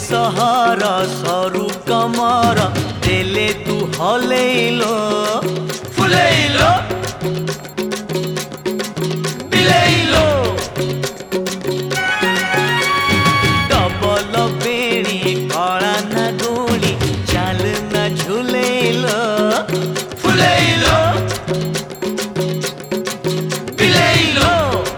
सहर सरु कमर देले तू हलेलो फुलेलो बिलेलो डबल बेणी कला ना गुणी चाल ना झुलेलो फुलेलो बिलेलो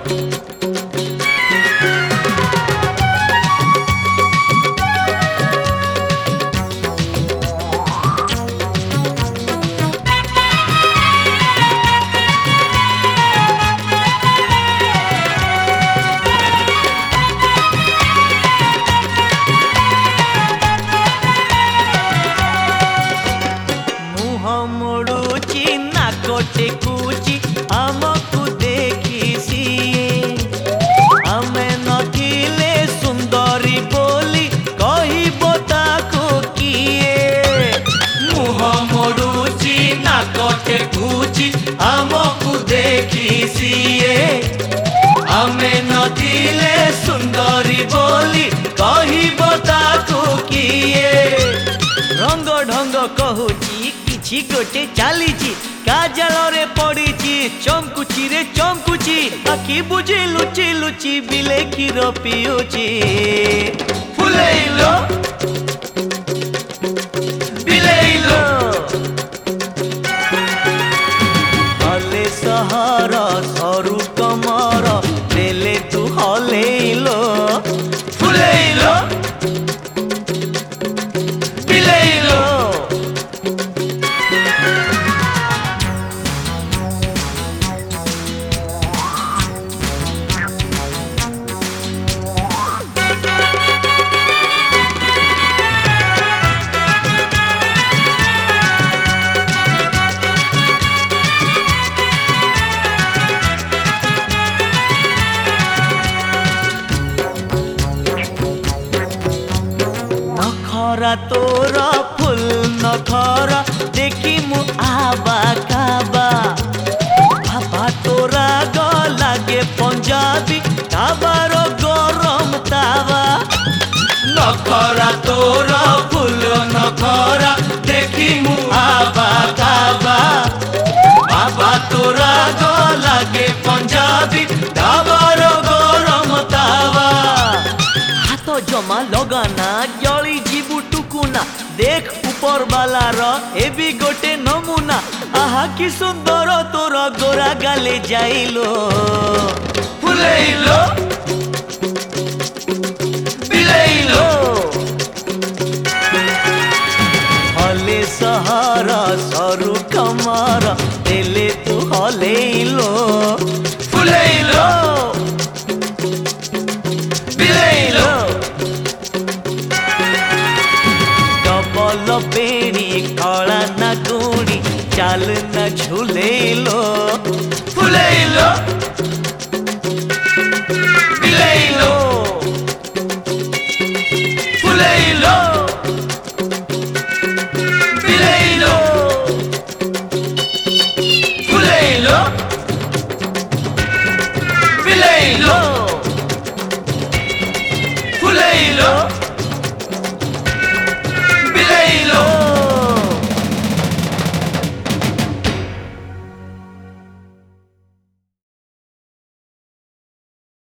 मोड़ुची नाकोटे कुची आमकु देखी सीए आमे नथिले सुंदरी बोली कहिबो ताको किए मुह मोड़ुची नाकोटे कुची आमकु देखी सीए आमे नथिले सुंदरी बोली कहिबो ताको किए रंग ढंग कहूची किछि गोटे चालीची काजल रे पड़ीची चमकुची रे चमकुची आखि बुझी लुची लुची बिले क्षीर पियुची फुलेलो बिलेलो हले सहर सरु कमर देले तू हलेलो फुलेलो बिलेलो नखरा तोरा फुल नखरा देखी मु आबा काबा बाबा तोरा लागे पंजाबी ताबार गरम तावा नखरा तोरा फुल नखरा देखी मु आबा काबा बाबा तोरा लागे पंजाबी ताबार गरम तावा हाथ जमा लगाना जली जीबू टुकुना देख ऊपर बालार ए भी गोटे नमूना आहा कि सुंदर तोर गोरा गाले जाइलो फुलेलो बिलेलो हले सहर सरु कमर देले तू हलेलो फुलेलो बिलेलो डबल बेणी कला ना गुणी चाल ना